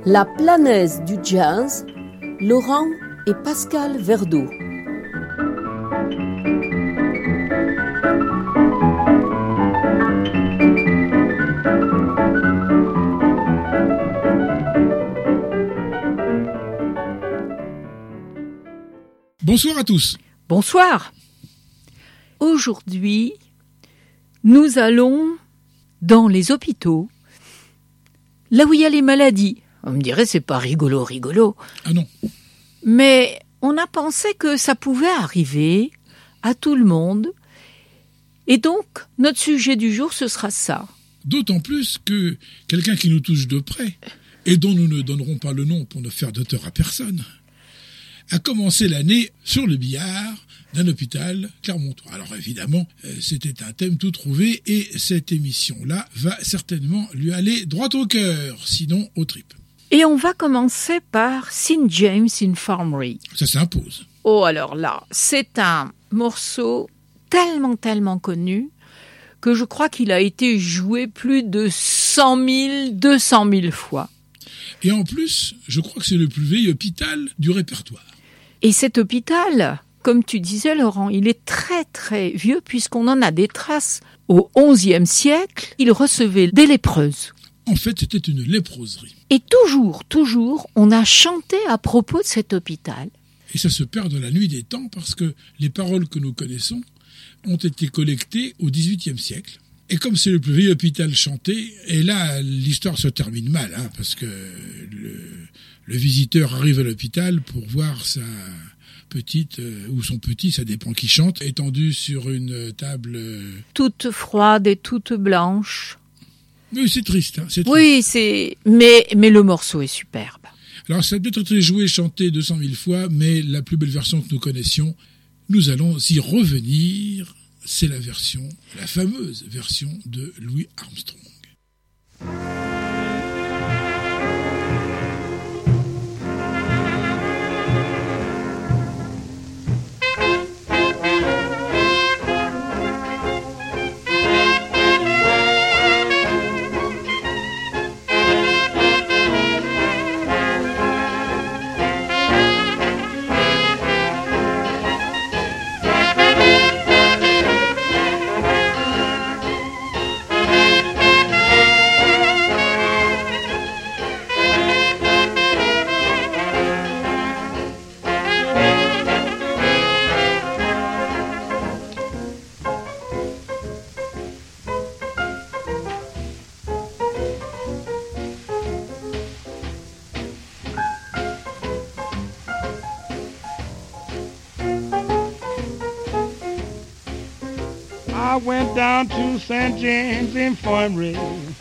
La Planaise du jazz, Laurent et Pascal Verdeau. Bonsoir à tous. Bonsoir. Aujourd'hui, nous allons dans les hôpitaux, là où il y a les maladies. On me dirait, c'est pas rigolo. Ah non. Mais on a pensé que ça pouvait arriver à tout le monde. Et donc, notre sujet du jour, ce sera ça. D'autant plus que quelqu'un qui nous touche de près, et dont nous ne donnerons pas le nom pour ne faire de tort à personne, a commencé l'année sur le billard d'un hôpital clermontois. Alors évidemment, c'était un thème tout trouvé et cette émission-là va certainement lui aller droit au cœur, sinon aux tripes. Et on va commencer par St. James Infirmary. Ça s'impose. Oh, alors là, c'est un morceau tellement connu que je crois qu'il a été joué plus de 100 000, 200 000 fois. Et en plus, je crois que c'est le plus vieil hôpital du répertoire. Et cet hôpital, comme tu disais Laurent, il est très vieux puisqu'on en a des traces. Au XIe siècle, il recevait des lépreuses. En fait, c'était une léproserie. Et toujours, on a chanté à propos de cet hôpital. Et ça se perd dans la nuit des temps parce que les paroles que nous connaissons ont été collectées au XVIIIe siècle. Et comme c'est le plus vieil hôpital chanté, et là, l'histoire se termine mal, parce que le visiteur arrive à l'hôpital pour voir sa petite, ou son petit, ça dépend qui chante, étendu sur une table... toute froide et toute blanche. Oui, c'est triste. C'est triste. Oui, mais le morceau est superbe. Alors, ça a peut-être été joué, chanté 200 000 fois, mais la plus belle version que nous connaissions, nous allons y revenir. C'est la fameuse version de Louis Armstrong. I went down to St. James Infirmary,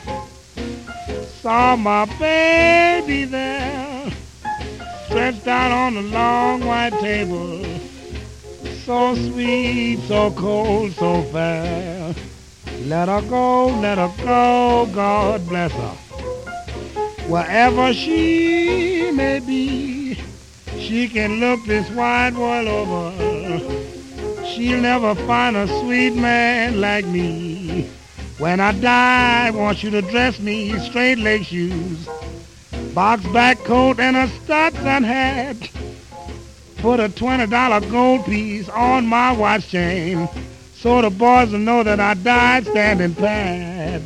saw my baby there, stretched out on the long white table, so sweet, so cold, so fair. Let her go, God bless her. Wherever she may be, she can look this wide world over. She'll never find a sweet man like me. When I die, I want you to dress me straight leg shoes, box back coat and a Stetson hat. Put a $20 gold piece on my watch chain so the boys will know that I died standing pat.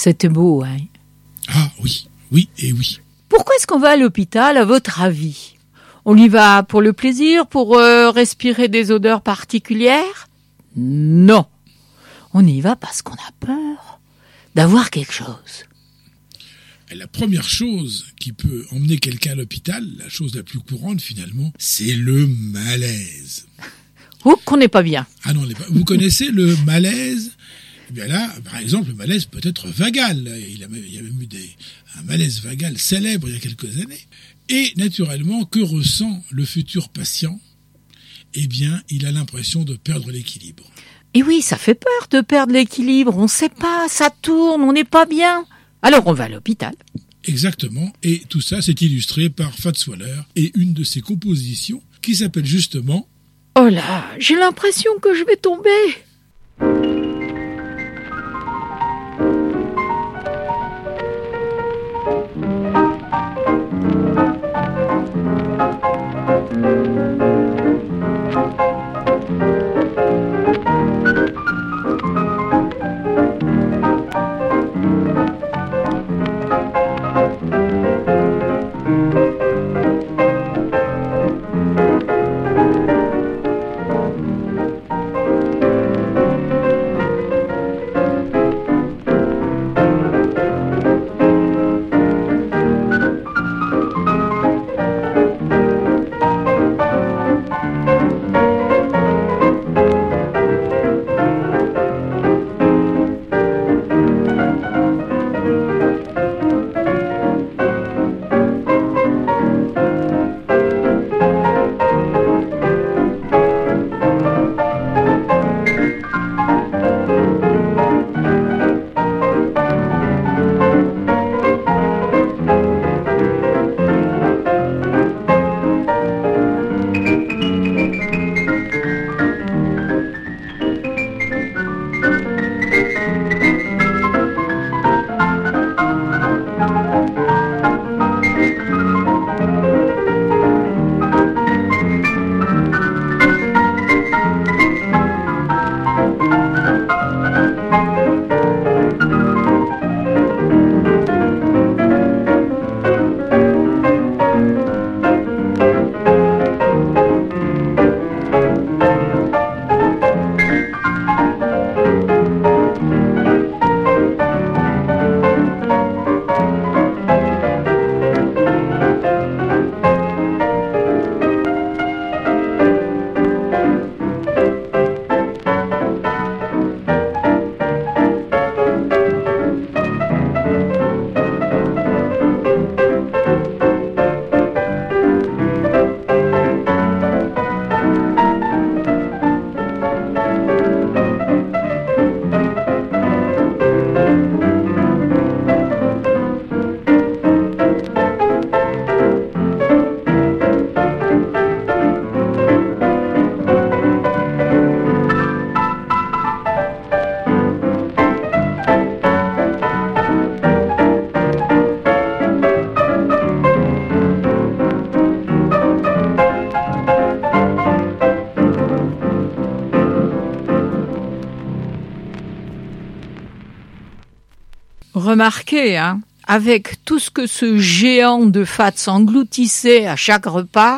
C'était beau, hein. Ah oui, oui et oui. Pourquoi est-ce qu'on va à l'hôpital, à votre avis? On y va pour le plaisir, pour respirer des odeurs particulières? Non. On y va parce qu'on a peur d'avoir quelque chose. Et la première chose qui peut emmener quelqu'un à l'hôpital, la chose la plus courante finalement, c'est le malaise. Ou qu'on n'est pas bien. Ah non, vous connaissez le malaise? Eh bien là, par exemple, le malaise peut être vagal. Il y a même eu un malaise vagal célèbre il y a quelques années. Et naturellement, que ressent le futur patient? Eh bien, il a l'impression de perdre l'équilibre. Et oui, ça fait peur de perdre l'équilibre. On ne sait pas, ça tourne, on n'est pas bien. Alors on va à l'hôpital. Exactement. Et tout ça, c'est illustré par Fats Waller et une de ses compositions qui s'appelle justement... Oh là, j'ai l'impression que je vais tomber. Remarquez, hein, avec tout ce que ce géant de Fats engloutissait à chaque repas,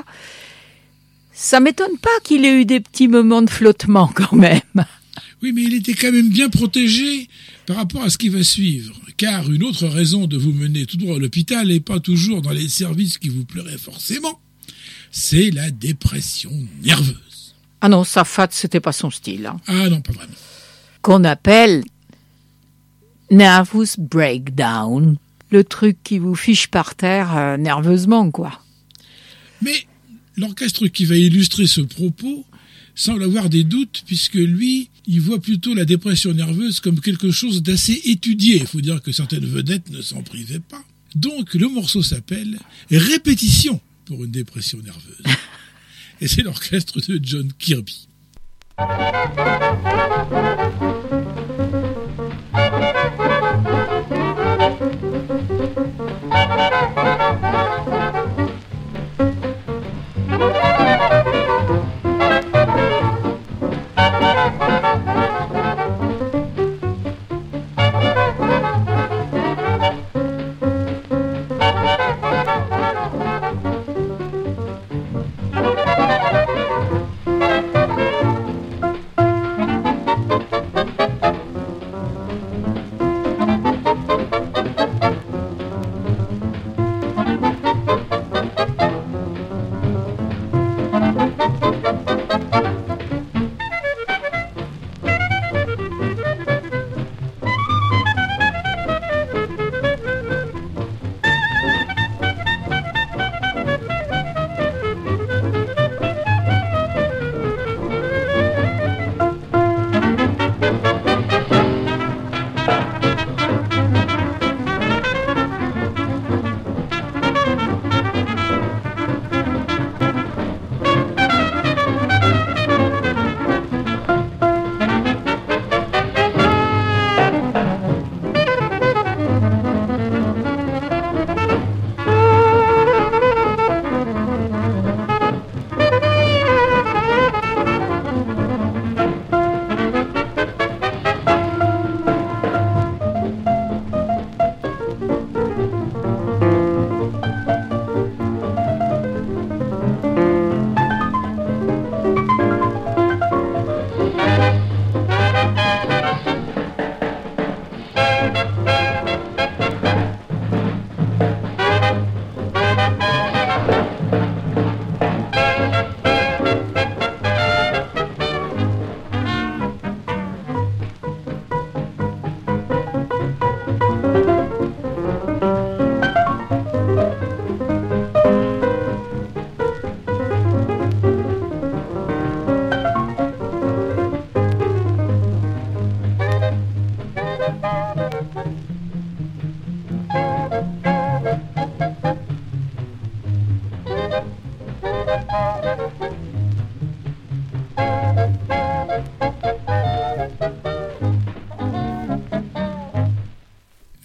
ça m'étonne pas qu'il ait eu des petits moments de flottement quand même. Oui, mais il était quand même bien protégé par rapport à ce qui va suivre. Car une autre raison de vous mener tout droit à l'hôpital et pas toujours dans les services qui vous plairaient forcément, c'est la dépression nerveuse. Ah non, ça, Fats, c'était pas son style. Hein. Ah non, pas vraiment. Qu'on appelle nervous breakdown, le truc qui vous fiche par terre nerveusement, quoi. Mais l'orchestre qui va illustrer ce propos semble avoir des doutes, puisque lui, il voit plutôt la dépression nerveuse comme quelque chose d'assez étudié. Il faut dire que certaines vedettes ne s'en privaient pas. Donc le morceau s'appelle « Répétition pour une dépression nerveuse ». Et c'est l'orchestre de John Kirby.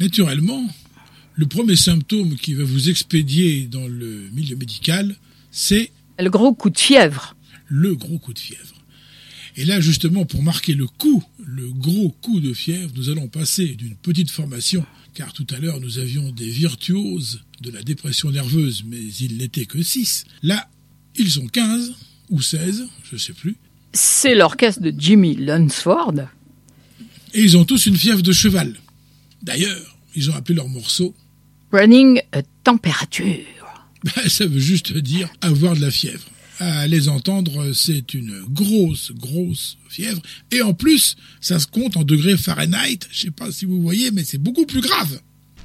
naturellement, le premier symptôme qui va vous expédier dans le milieu médical, c'est Le gros coup de fièvre. le gros coup de fièvre. Et là, justement, pour marquer le gros coup de fièvre, nous allons passer d'une petite formation, car tout à l'heure, nous avions des virtuoses de la dépression nerveuse, mais ils n'étaient que 6. Là, ils sont 15 ou 16, je ne sais plus. C'est l'orchestre de Jimmy Lunsford. Et ils ont tous une fièvre de cheval. D'ailleurs, ils ont appelé leur morceau Running a Temperature. ça veut juste dire avoir de la fièvre. À les entendre, c'est une grosse fièvre. Et en plus, ça se compte en degrés Fahrenheit. Je sais pas si vous voyez, mais c'est beaucoup plus grave.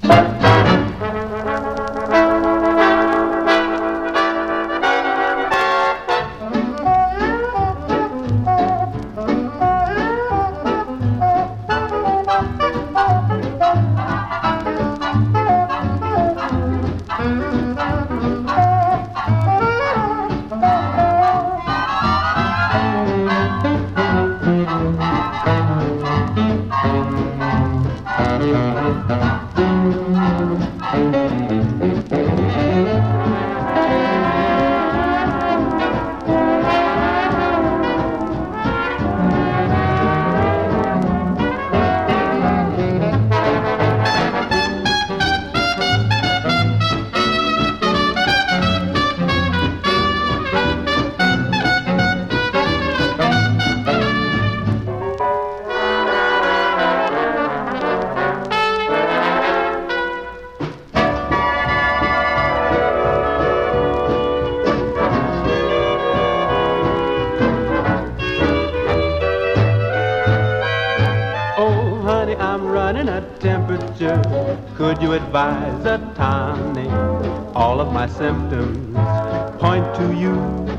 Could you advise a tonic? All of my symptoms point to you.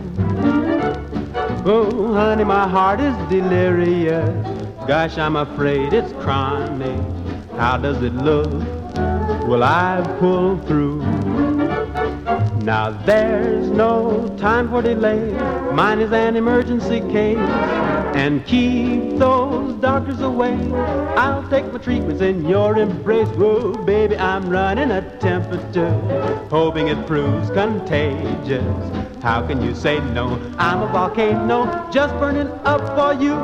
Oh, honey, my heart is delirious. Gosh, I'm afraid it's chronic. How does it look? Will I pull through? Now there's no time for delay. Mine is an emergency case. And keep those doctors away. I'll take my treatments in your embrace. Whoa, baby, I'm running a temperature, hoping it proves contagious. How can you say no? I'm a volcano, just burning up for you.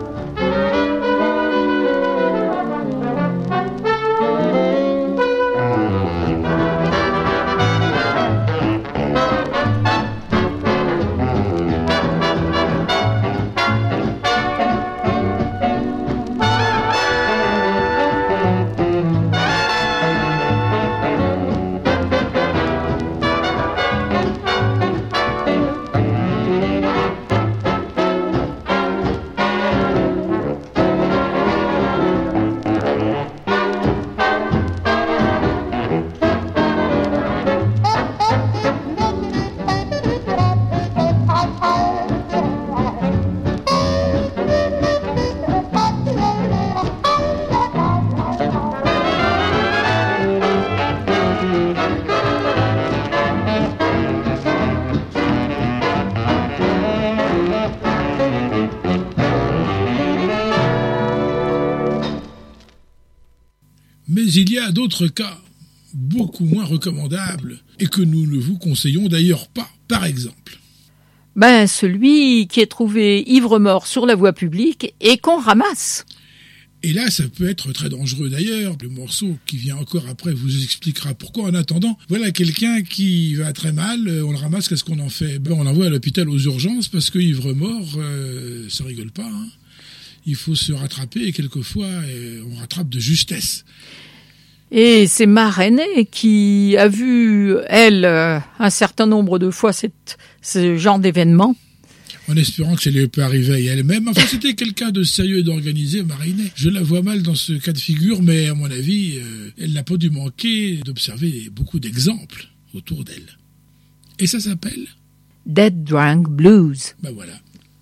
Mais il y a d'autres cas beaucoup moins recommandables et que nous ne vous conseillons d'ailleurs pas. Par exemple, celui qui est trouvé ivre-mort sur la voie publique et qu'on ramasse. Et là, ça peut être très dangereux d'ailleurs. Le morceau qui vient encore après vous expliquera pourquoi. En attendant, voilà quelqu'un qui va très mal, on le ramasse, qu'est-ce qu'on en fait ? On l'envoie à l'hôpital aux urgences parce que ivre-mort, ça rigole pas. Hein. Il faut se rattraper et quelquefois, on rattrape de justesse. Et c'est ma Renée qui a vu, elle, un certain nombre de fois ce genre d'événement. En espérant que ça ne lui pas arrivé à elle-même. Enfin, c'était quelqu'un de sérieux et d'organisé, Marinette. Je la vois mal dans ce cas de figure, mais à mon avis, elle n'a pas dû manquer d'observer beaucoup d'exemples autour d'elle. Et ça s'appelle Dead Drunk Blues. Ben voilà.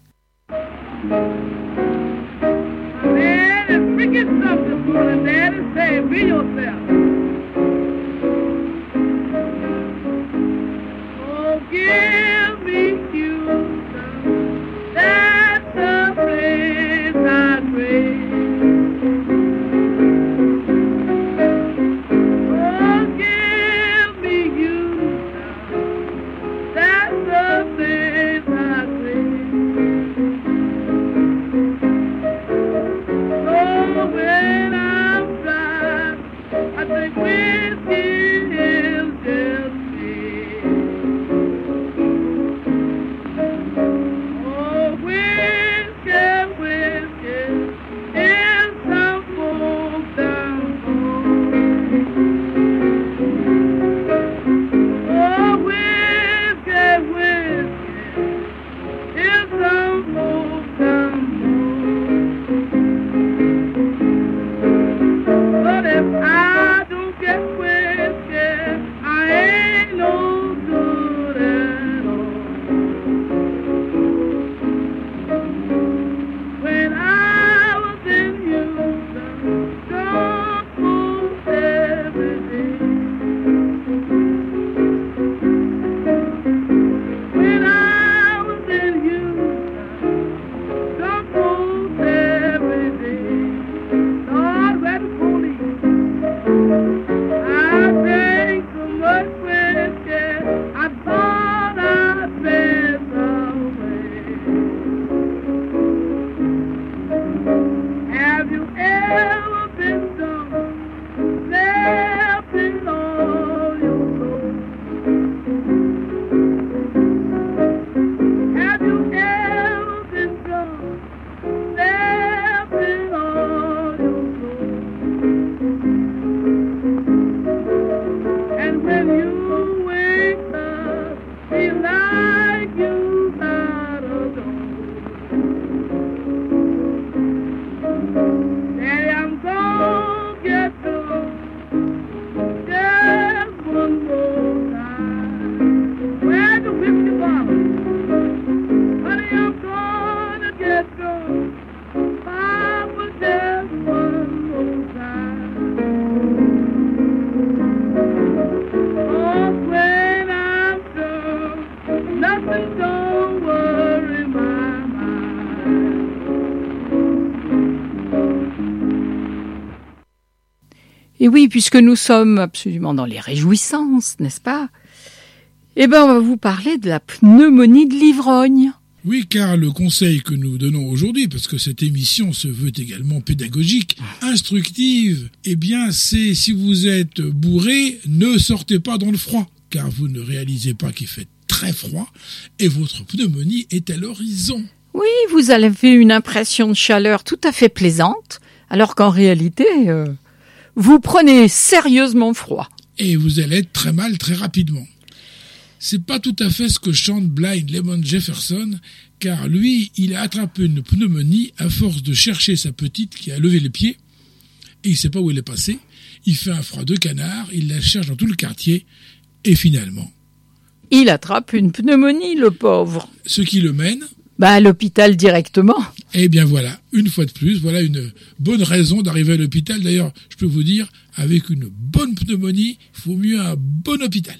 Man, it's freaking stuff this morning, Dad. It's saying, be yourself. Oh, give me Houston. That's the place I crave. Et oui, puisque nous sommes absolument dans les réjouissances, n'est-ce pas? Eh ben, on va vous parler de la pneumonie de l'ivrogne. Oui, car le conseil que nous donnons aujourd'hui, parce que cette émission se veut également pédagogique, instructive, eh bien, c'est si vous êtes bourré, ne sortez pas dans le froid, car vous ne réalisez pas qu'il fait très froid et votre pneumonie est à l'horizon. Oui, vous avez une impression de chaleur tout à fait plaisante, alors qu'en réalité, vous prenez sérieusement froid. Et vous allez être très mal très rapidement. C'est pas tout à fait ce que chante Blind Lemon Jefferson, car lui, il a attrapé une pneumonie à force de chercher sa petite qui a levé les pieds, et il sait pas où elle est passée. Il fait un froid de canard, il la cherche dans tout le quartier, et finalement... Il attrape une pneumonie, le pauvre. Ce qui le mène... à l'hôpital directement. Eh bien voilà, une fois de plus, voilà une bonne raison d'arriver à l'hôpital. D'ailleurs, je peux vous dire, avec une bonne pneumonie, il faut mieux un bon hôpital.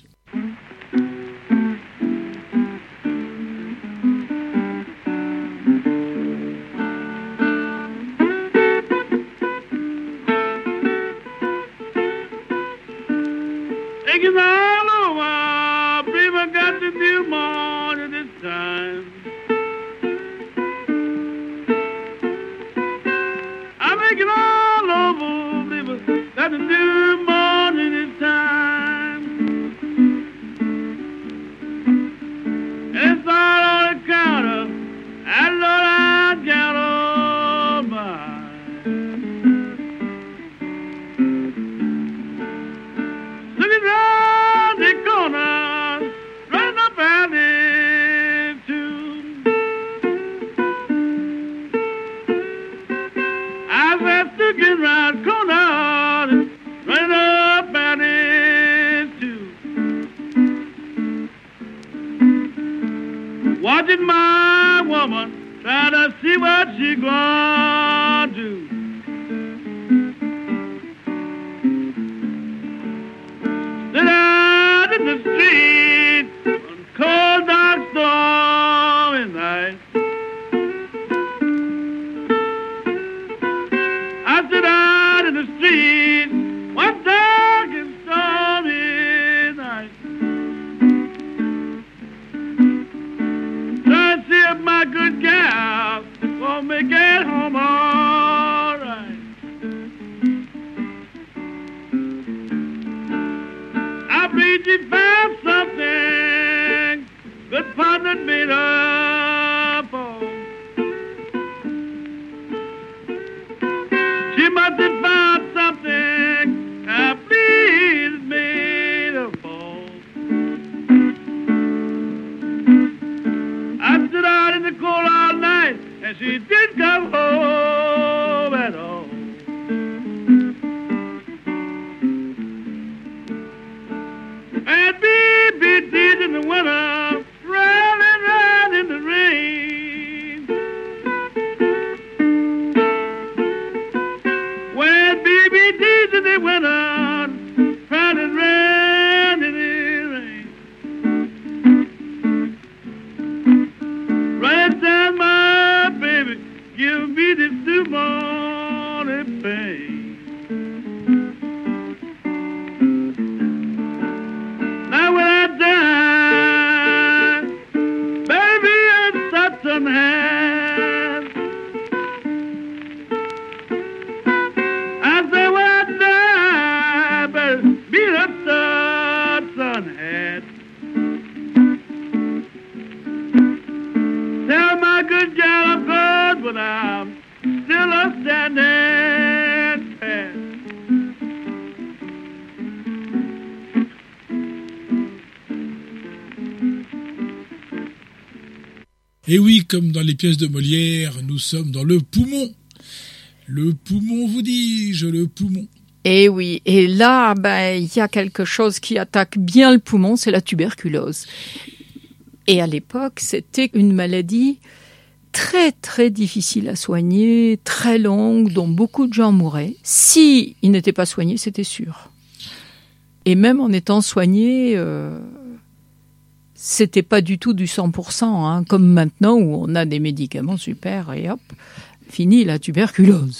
Taking all over, people got to do more than this time. I make it all over, people got to do more than this time. And it's all on the counter, and Lord, I count all mine. Looking round the corner, right up at it too. I was looking round the corner, right up at it too. Watching my woman, trying to see what she gonna do. Then out in the street, on cold dark stormy night, I sit out in the street, one dark and stormy night, trying to see if my good gal won't make it home all right. I believe she found something good partner made up on. She must have found something I believe is made up on. I stood out in the cold all night, and she didn't come home at all. And baby did in the winter, running around in the rain. When baby did in the winter, running around in the rain. Right down my baby, give me this new morning pain. Now when I die, baby, I'm such an hand. I say when I die, baby, be a such an hand. Tell my good gal I'm good, but I'm still a standing fast. Et oui, comme dans les pièces de Molière, nous sommes dans le poumon. Le poumon, vous dis-je, le poumon. Et oui, et là, il y a quelque chose qui attaque bien le poumon, c'est la tuberculose. Et à l'époque, c'était une maladie très très difficile à soigner, très longue, dont beaucoup de gens mouraient. Si ils n'étaient pas soignés, c'était sûr. Et même en étant soignés, c'était pas du tout du 100%, hein, comme maintenant où on a des médicaments super et hop, fini la tuberculose.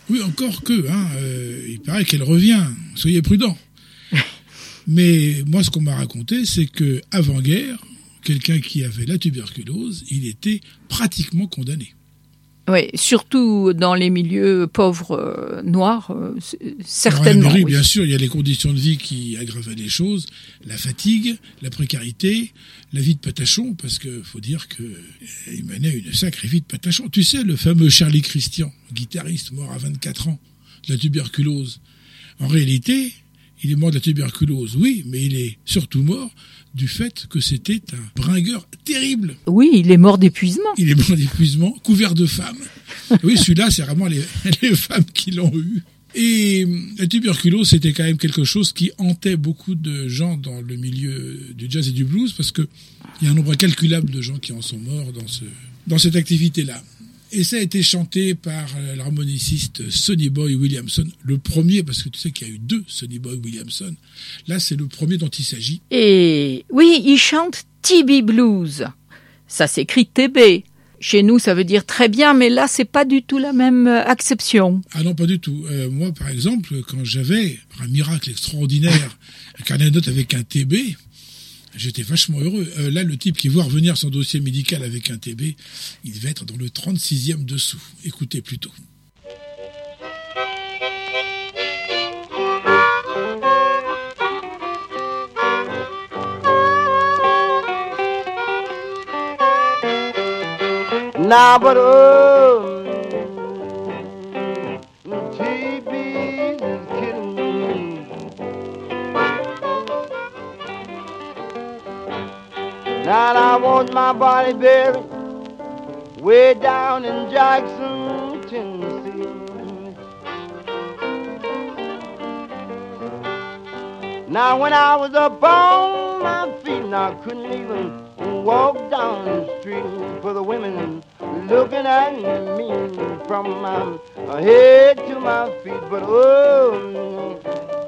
Oui, encore que, il paraît qu'elle revient. Soyez prudents. Mais moi, ce qu'on m'a raconté, c'est que avant-guerre, quelqu'un qui avait la tuberculose, il était pratiquement condamné. Oui, surtout dans les milieux pauvres noirs, certainement. Oui, bien sûr, il y a les conditions de vie qui aggravaient les choses, la fatigue, la précarité, la vie de patachon, parce que faut dire que il menait une sacrée vie de patachon. Tu sais, le fameux Charlie Christian, guitariste mort à 24 ans de la tuberculose. En réalité, il est mort de la tuberculose, oui, mais il est surtout mort du fait que c'était un bringueur terrible. Oui, il est mort d'épuisement. Il est mort d'épuisement, couvert de femmes. Oui, celui-là, c'est vraiment les femmes qui l'ont eu. Et la tuberculose, c'était quand même quelque chose qui hantait beaucoup de gens dans le milieu du jazz et du blues, parce que il y a un nombre incalculable de gens qui en sont morts dans cette activité-là. Et ça a été chanté par l'harmoniciste Sonny Boy Williamson, le premier, parce que tu sais qu'il y a eu 2 Sonny Boy Williamson. Là, c'est le premier dont il s'agit. Et oui, il chante TB Blues. Ça s'écrit TB. Chez nous, ça veut dire très bien, mais là, c'est pas du tout la même acception. Ah non, pas du tout. Moi, par exemple, quand j'avais, par un miracle extraordinaire, un carnet de notes avec un TB, j'étais vachement heureux. Là, le type qui voit revenir son dossier médical avec un TB, il devait être dans le 36e dessous. Écoutez plutôt. Now, but TB is killing me. Now I want my body buried way down in Jackson, Tennessee. Now when I was up on my feet and I couldn't even walk down the street for the women looking at me from my head to my feet. But oh,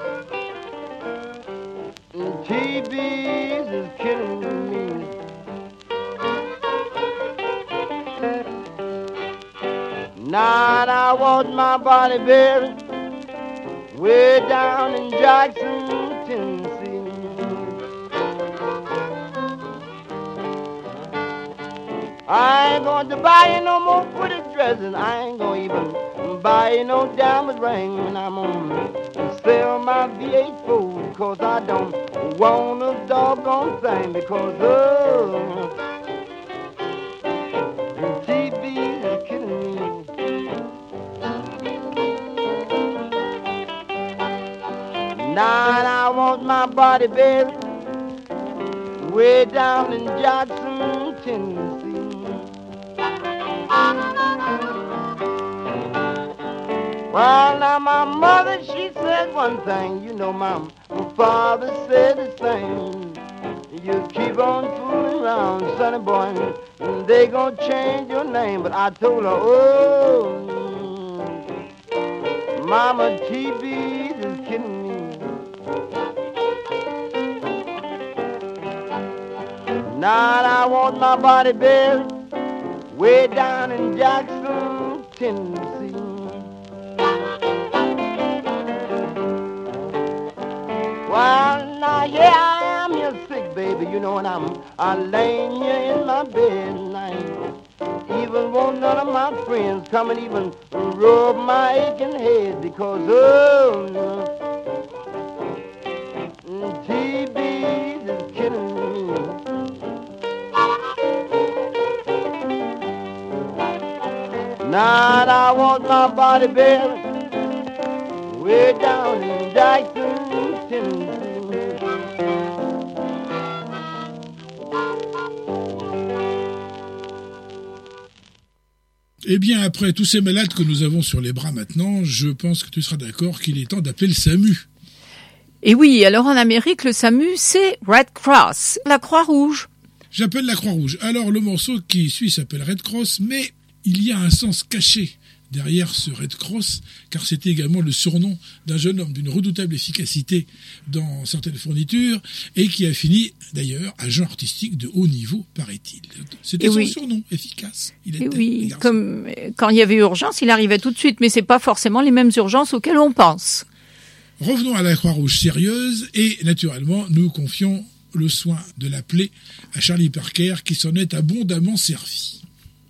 TB is killing me. Now I want my body buried way down in Jackson, Tennessee. I ain't going to buy you no more pretty dresses. I ain't going to even buy you no diamond ring. And I'm going to sell my V8 Ford, because I don't want a doggone thing. Because, oh, TB is killing me. Now I want my body buried way down in Jackson, Tennessee. Well, now my mother, she said one thing, you know, my father said the same. You keep on fooling around, sonny boy, and they gonna change your name. But I told her, oh, Mama, TB is killing me. Now I want my body buried way down in Jackson, Tennessee. Well, now, yeah, I am your sick baby, you know, and I'm laying here in my bed, and I ain't even want none of my friends come and even rub my aching head, because, oh, TB is killing me. Now I want my body buried way down in Jackson, Tennessee. Eh bien, après tous ces malades que nous avons sur les bras maintenant, je pense que tu seras d'accord qu'il est temps d'appeler le SAMU. Et oui, alors en Amérique, le SAMU, c'est Red Cross, la Croix-Rouge. J'appelle la Croix-Rouge. Alors, le morceau qui suit s'appelle Red Cross, mais il y a un sens caché derrière ce Red Cross, car c'était également le surnom d'un jeune homme d'une redoutable efficacité dans certaines fournitures, et qui a fini d'ailleurs agent artistique de haut niveau, paraît-il. C'était son surnom, efficace. Il était, comme quand il y avait urgence, il arrivait tout de suite, mais c'est pas forcément les mêmes urgences auxquelles on pense. Revenons à la Croix-Rouge sérieuse, et naturellement, nous confions le soin de l'appeler à Charlie Parker, qui s'en est abondamment servi.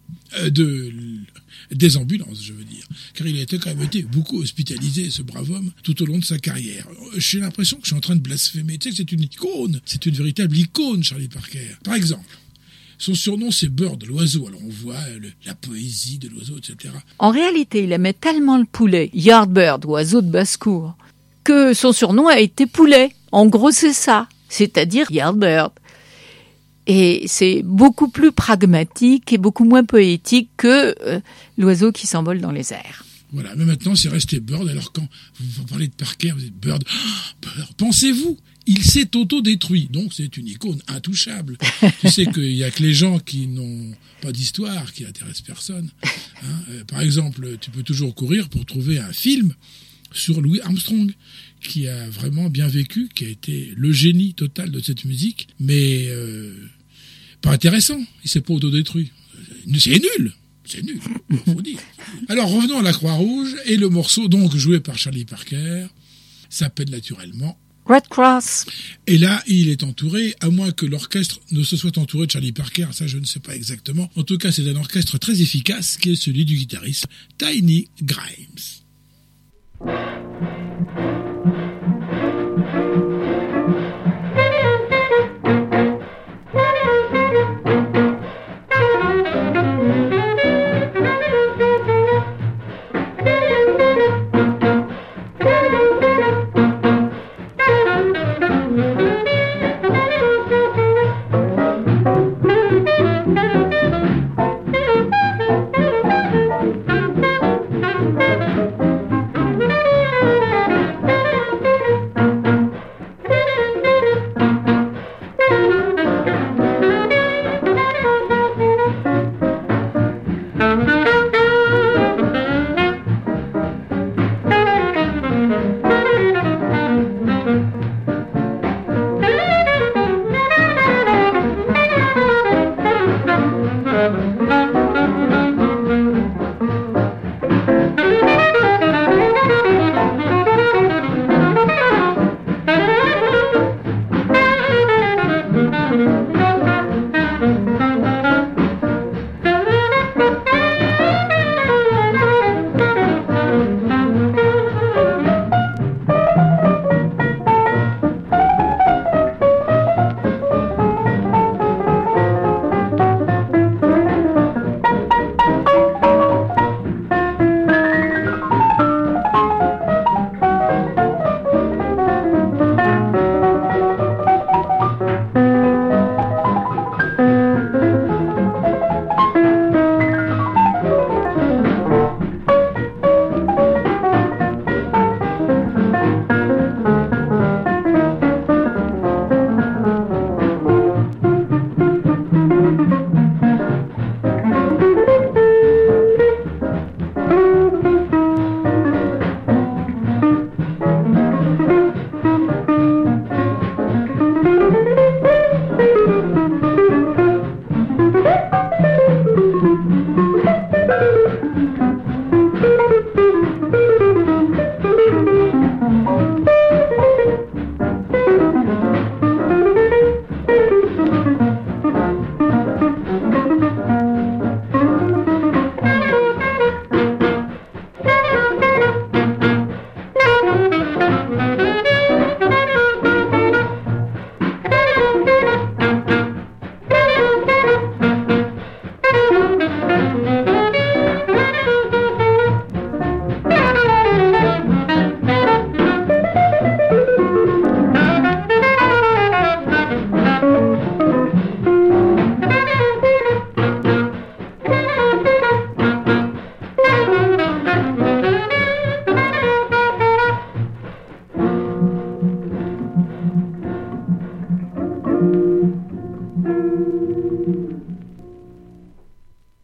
Des ambulances, je veux dire. Car il a quand même été beaucoup hospitalisé, ce brave homme, tout au long de sa carrière. J'ai l'impression que je suis en train de blasphémer. Tu sais que c'est une icône. C'est une véritable icône, Charlie Parker. Par exemple, son surnom, c'est Bird, l'oiseau. Alors on voit la poésie de l'oiseau, etc. En réalité, il aimait tellement le poulet, Yardbird, oiseau de basse-cour, que son surnom a été poulet. En gros, c'est ça. C'est-à-dire Yardbird. Et c'est beaucoup plus pragmatique et beaucoup moins poétique que l'oiseau qui s'envole dans les airs. Voilà, mais maintenant c'est resté Bird, alors quand vous parlez de Parker, vous dites Bird, Bird. Pensez-vous, il s'est auto-détruit, donc c'est une icône intouchable. Tu sais qu'il n'y a que les gens qui n'ont pas d'histoire, qui intéressent personne. Par exemple, tu peux toujours courir pour trouver un film sur Louis Armstrong, qui a vraiment bien vécu, qui a été le génie total de cette musique, mais pas intéressant, il s'est pas autodétruit. C'est nul, faut dire. Alors revenons à la Croix-Rouge, et le morceau donc joué par Charlie Parker s'appelle naturellement Red Cross. Et là, il est entouré, à moins que l'orchestre ne se soit entouré de Charlie Parker, ça je ne sais pas exactement. En tout cas, c'est un orchestre très efficace, qui est celui du guitariste Tiny Grimes.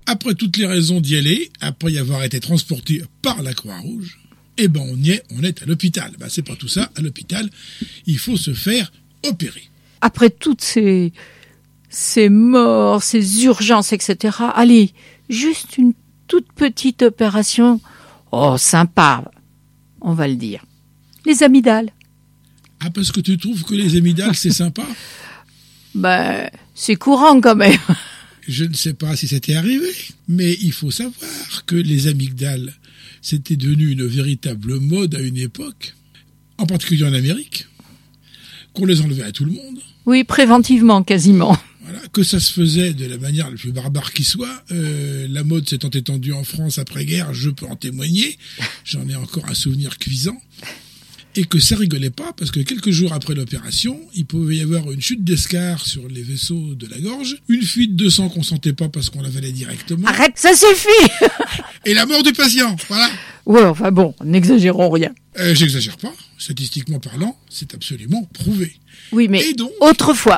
Après toutes les raisons d'y aller, après y avoir été transporté par la Croix-Rouge, eh ben on est à l'hôpital. Ben c'est pas tout ça, à l'hôpital, il faut se faire opérer. Après toutes ces morts, ces urgences, etc. Allez, juste une toute petite opération. Oh, sympa, on va le dire. Les amygdales. Ah, parce que tu trouves que les amygdales, c'est sympa? Ben, c'est courant quand même. Je ne sais pas si c'était arrivé, mais il faut savoir que les amygdales, c'était devenu une véritable mode à une époque, en particulier en Amérique, qu'on les enlevait à tout le monde. Oui, préventivement, quasiment. Voilà, que ça se faisait de la manière la plus barbare qui soit. La mode s'étant étendue en France après-guerre, je peux en témoigner. J'en ai encore un souvenir cuisant. Et que ça rigolait pas, parce que quelques jours après l'opération, il pouvait y avoir une chute d'escar sur les vaisseaux de la gorge, une fuite de sang qu'on sentait pas parce qu'on l'avalait directement. Arrête, ça suffit. Et la mort du patient, voilà. Ouais, enfin bon, n'exagérons rien. J'exagère pas, statistiquement parlant, c'est absolument prouvé. Oui, mais et donc, autrefois.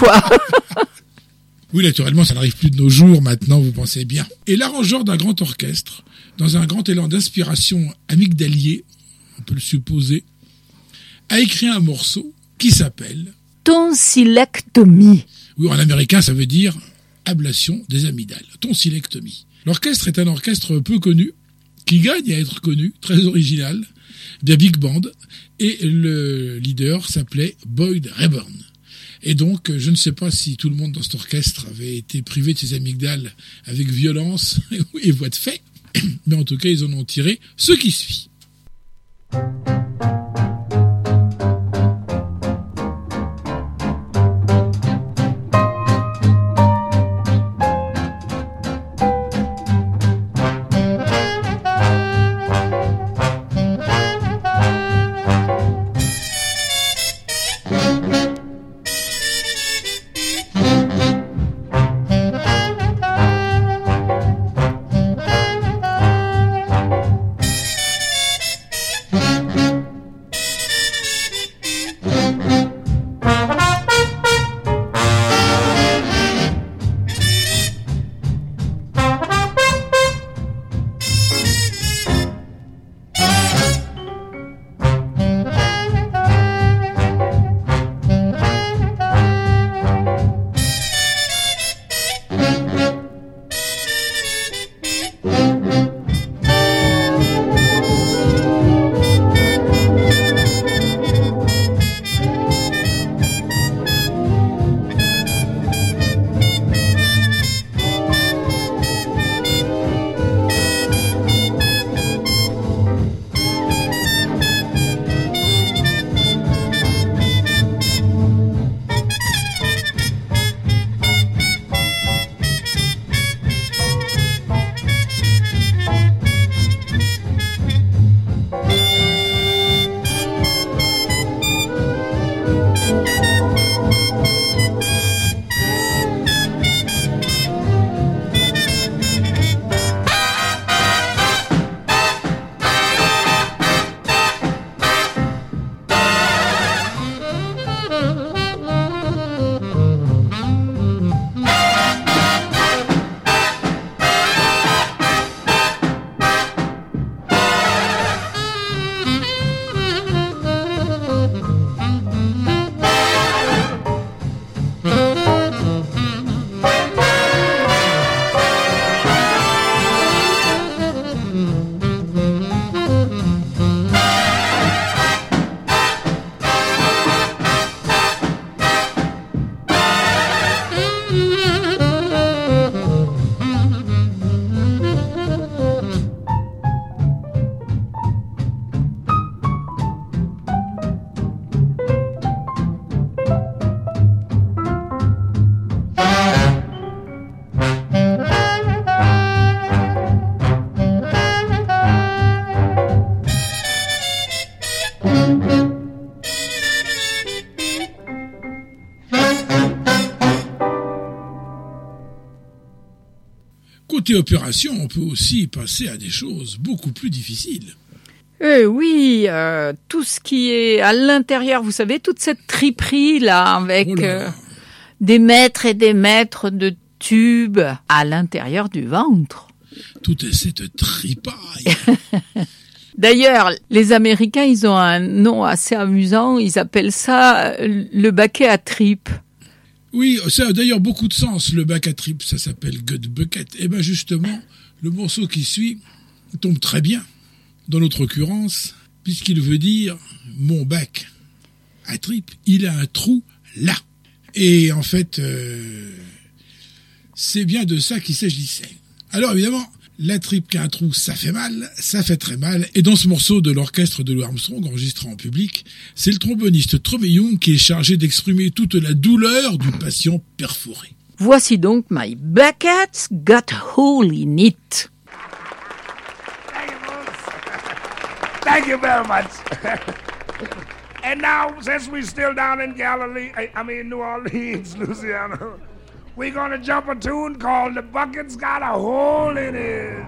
Oui, naturellement, ça n'arrive plus de nos jours maintenant, vous pensez bien. Et l'arrangeur d'un grand orchestre, dans un grand élan d'inspiration amygdalier, on peut le supposer, a écrit un morceau qui s'appelle Tonsillectomie. Oui, en américain, ça veut dire ablation des amygdales, tonsillectomie. L'orchestre est un orchestre peu connu, qui gagne à être connu, très original, des big band, et le leader s'appelait Boyd Rayburn. Et donc, je ne sais pas si tout le monde dans cet orchestre avait été privé de ses amygdales avec violence et voie de fait, mais en tout cas, ils en ont tiré ce qui suit. Côté opération, on peut aussi passer à des choses beaucoup plus difficiles. Oui, tout ce qui est à l'intérieur, vous savez, toute cette triperie là, avec des mètres et des mètres de tube à l'intérieur du ventre. Tout est cette tripaille. D'ailleurs, les Américains, ils ont un nom assez amusant. Ils appellent ça le baquet à tripes. Oui, ça a d'ailleurs beaucoup de sens, le bac à tripes, ça s'appelle gut bucket. Et bien justement, le morceau qui suit tombe très bien, dans notre occurrence, puisqu'il veut dire « mon bac à tripes, il a un trou là ». Et en fait, c'est bien de ça qu'il s'agissait. Alors évidemment, la tripe qui a un trou, ça fait mal, ça fait très mal. Et dans ce morceau de l'orchestre de Louis Armstrong, enregistré en public, c'est le tromboniste Trevor Young qui est chargé d'exprimer toute la douleur du patient perforé. Voici donc My Bucket's Got a Hole in It. Thank you very much. And now, since we're still down in New Orleans, Louisiana, we're gonna jump a tune called The Bucket's Got a Hole in It.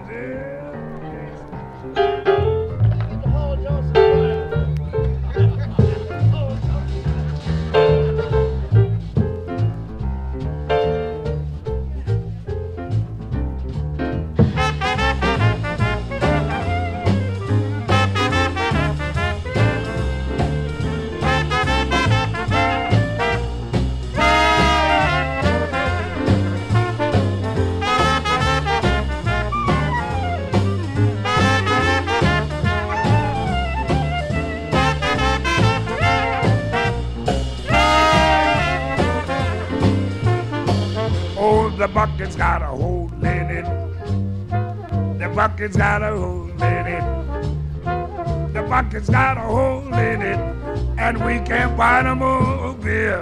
The bucket's got a hole in it. The bucket's got a hole in it. The bucket's got a hole in it. And we can't buy no more beer.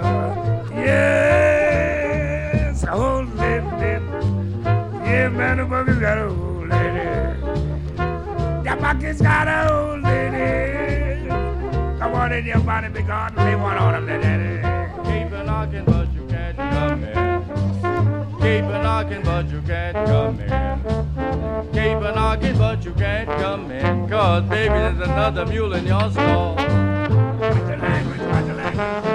Yes, a hole in it. Yeah, man, the bucket's got a hole in it. The bucket's got a hole in it. Come on in your body, big God, and lay one on him, daddy. Keep a knocking, but you can't come in. Keep a knocking, but you can't come in. Keep a knocking, but you can't come in. 'Cause baby, there's another mule in your stall. Watch the language, watch the language.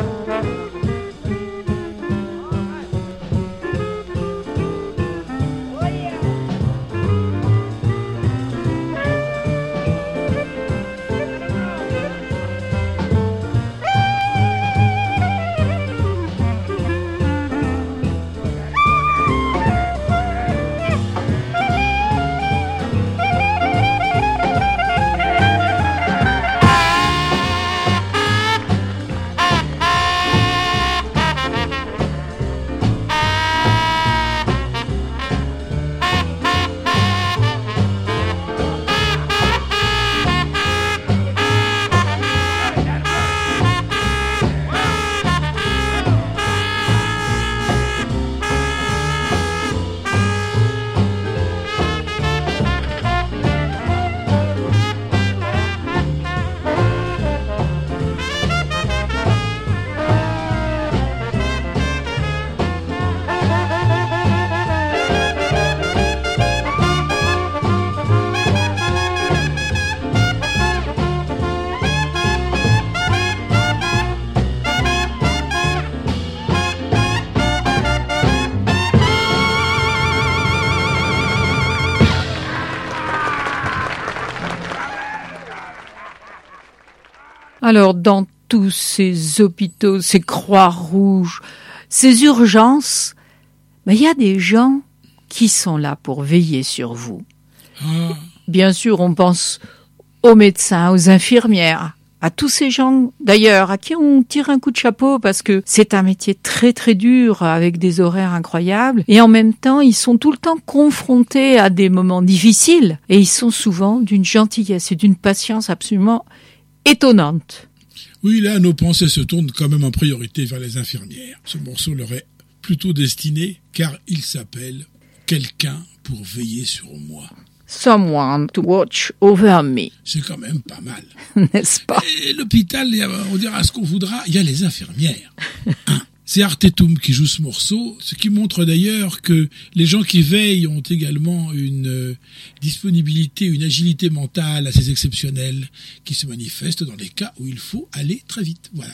Alors, dans tous ces hôpitaux, ces croix rouges, ces urgences, il y a des gens qui sont là pour veiller sur vous. Bien sûr, on pense aux médecins, aux infirmières, à tous ces gens, d'ailleurs, à qui on tire un coup de chapeau parce que c'est un métier très très dur avec des horaires incroyables et en même temps, ils sont tout le temps confrontés à des moments difficiles et ils sont souvent d'une gentillesse et d'une patience absolument étonnante. Oui, là, nos pensées se tournent quand même en priorité vers les infirmières. Ce morceau leur est plutôt destiné car il s'appelle « Quelqu'un pour veiller sur moi ». Someone to watch over me. C'est quand même pas mal. N'est-ce pas? Et l'hôpital, on dira ce qu'on voudra, il y a les infirmières. C'est Artetum qui joue ce morceau, ce qui montre d'ailleurs que les gens qui veillent ont également une disponibilité, une agilité mentale assez exceptionnelle qui se manifeste dans les cas où il faut aller très vite. Voilà.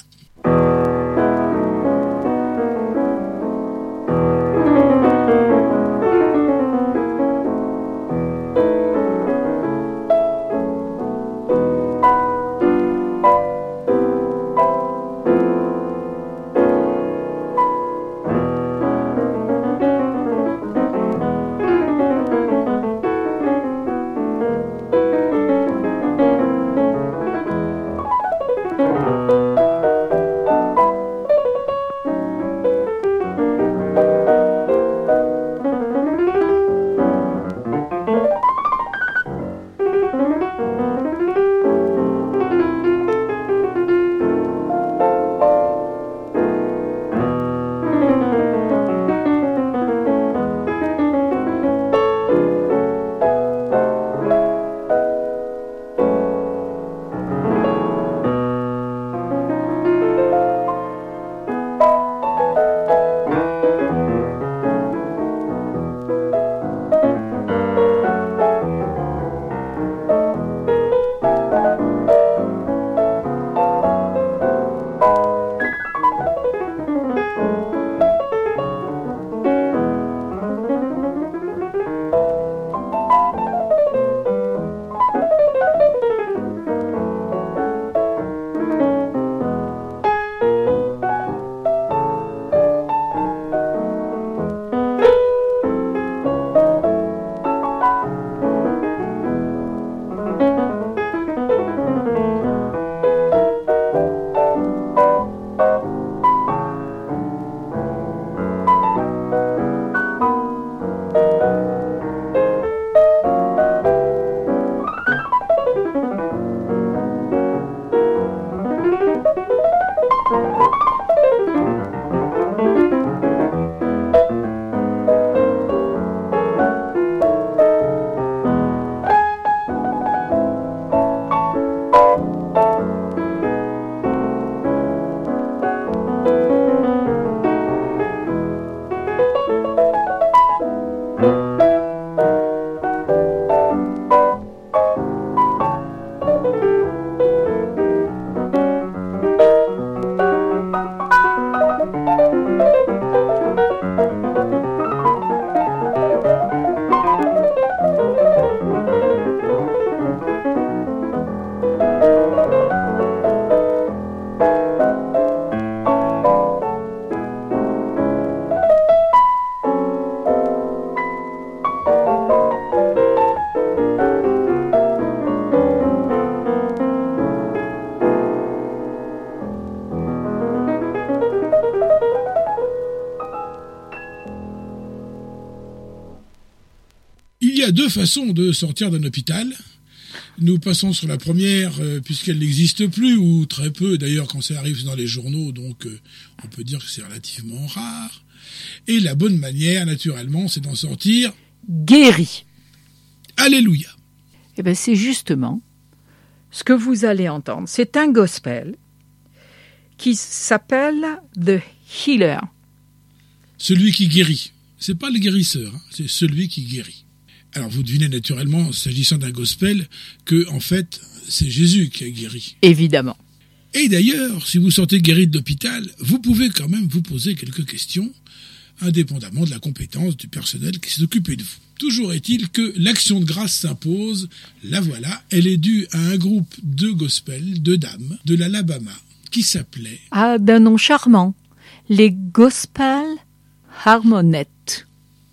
Il y a deux façons de sortir d'un hôpital. Nous passons sur la première, puisqu'elle n'existe plus, ou très peu, d'ailleurs quand ça arrive dans les journaux, donc on peut dire que c'est relativement rare. Et la bonne manière, naturellement, c'est d'en sortir guéri. Alléluia. Eh bien, c'est justement ce que vous allez entendre. C'est un gospel qui s'appelle The Healer. Celui qui guérit. C'est pas le guérisseur, hein, c'est celui qui guérit. Alors vous devinez naturellement, s'agissant d'un gospel, que en fait, c'est Jésus qui a guéri. Évidemment. Et d'ailleurs, si vous sortez guéri de l'hôpital, vous pouvez quand même vous poser quelques questions, indépendamment de la compétence du personnel qui s'est occupé de vous. Toujours est-il que l'action de grâce s'impose, la voilà, elle est due à un groupe de gospel, de dames, de l'Alabama, qui s'appelait... Ah, d'un nom charmant, les Gospel Harmonettes.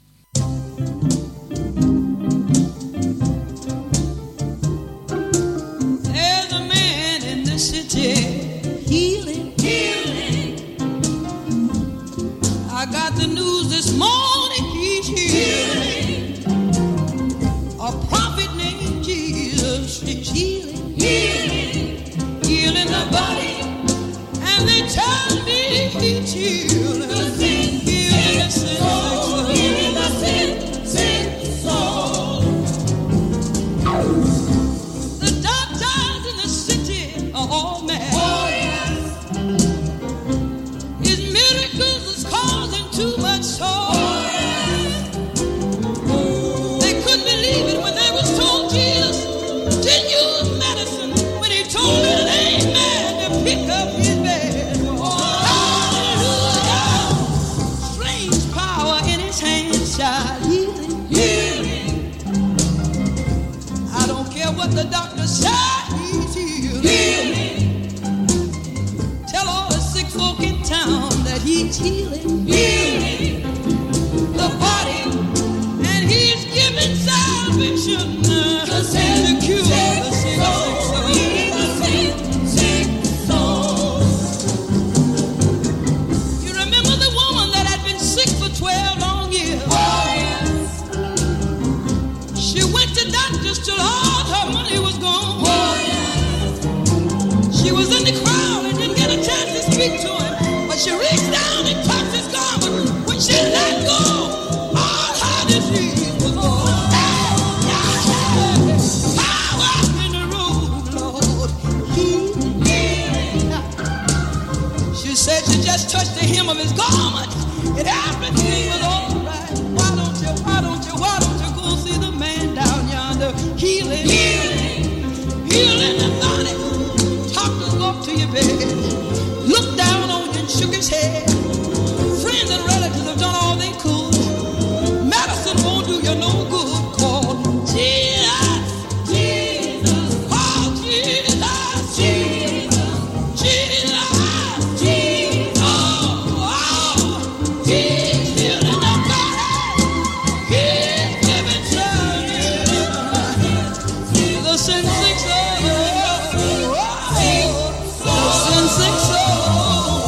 There's a man in the city healing. I got the news this morning, he's healing. A prophet named Jesus is healing. Healing the body. And they tell me he's healing. Healing the sick soul. The doctors in the city are all mad. Oh, yes. His miracles is causing too much sorrow. Oh, yes. They couldn't believe it when they was told Jesus didn't use medicine when he told an amen to pick up his bed. Oh, hallelujah. Strange power in his hands, child. Healing. I don't care what the doctor said, he's healing. Tell all the sick folk in town that he's healing. The body, and he's giving salvation to cure the sick soul. You remember the woman that had been sick for 12 long years? Oh, yes. She went to doctors till all her money was gone. Oh, yes. She was in the crowd and didn't get a chance to speak to him, but she reached down and touched his garment. When she let go, all her disease was gone. Power in the room, Lord. Healing. She said she just touched the hem of his garment and everything was all right. Why don't you go see the man down yonder? Healing the body. Talk to go up to your bed. Look down on you and shook his head. Friends and relatives have done all they could. Medicine won't do you no good. Call Jesus. Oh, Jesus. Jesus. Oh, he's healing the body. He's giving salvation. The sin sick soul. The sin sick soul.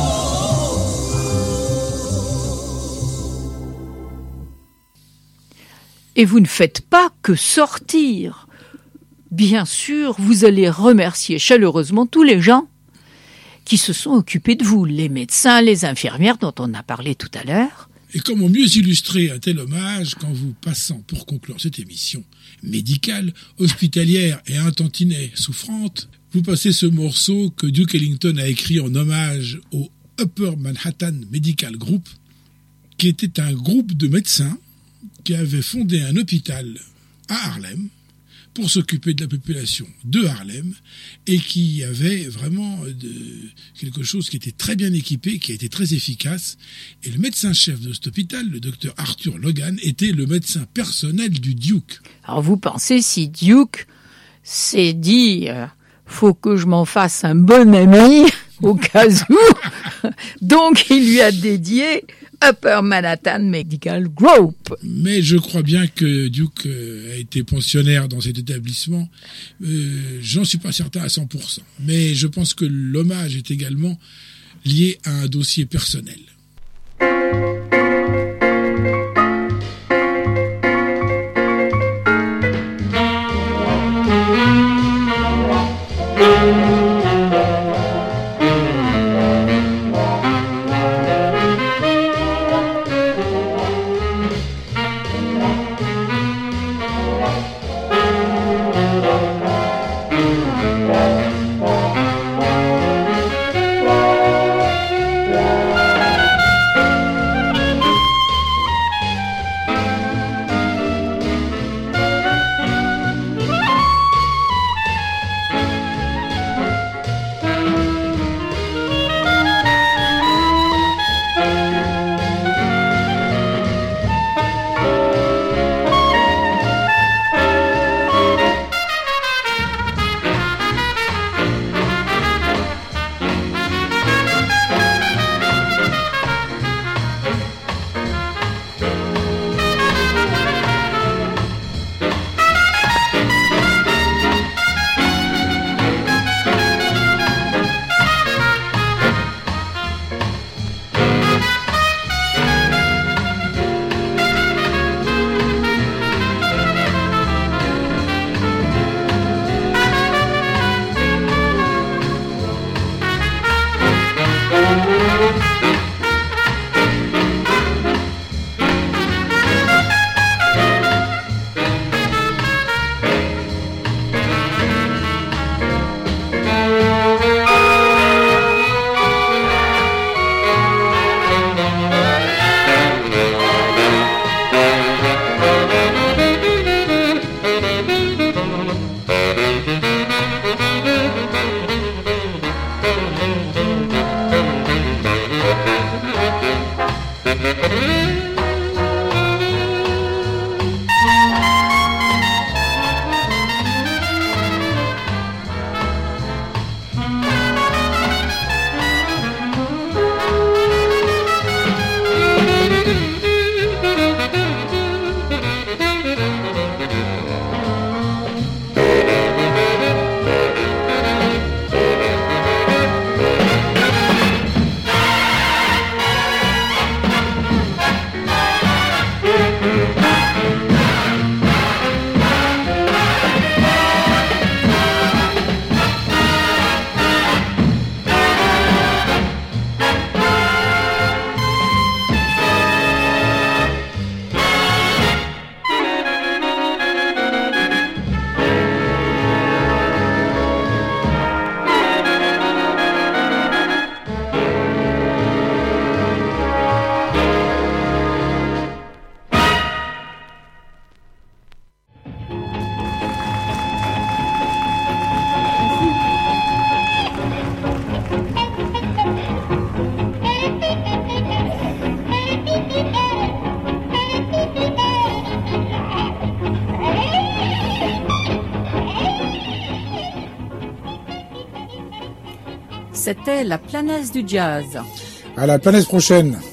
Et vous ne faites pas que sortir. Bien sûr, vous allez remercier chaleureusement tous les gens qui se sont occupés de vous, les médecins, les infirmières dont on a parlé tout à l'heure. Et comment mieux illustrer un tel hommage qu'en vous passant, pour conclure cette émission médicale, hospitalière et un tantinet souffrante, vous passez ce morceau que Duke Ellington a écrit en hommage au Upper Manhattan Medical Group, qui était un groupe de médecins qui avait fondé un hôpital à Harlem pour s'occuper de la population de Harlem et qui avait vraiment quelque chose qui était très bien équipé, qui a été très efficace. Et le médecin-chef de cet hôpital, le docteur Arthur Logan, était le médecin personnel du Duke. Alors vous pensez si Duke s'est dit faut que je m'en fasse un bon ami au cas où, donc il lui a dédié Upper Manhattan Medical Group. Mais je crois bien que Duke a été pensionnaire dans cet établissement. J'en suis pas certain à 100%. Mais je pense que l'hommage est également lié à un dossier personnel. C'était la planète du jazz. À la planète prochaine.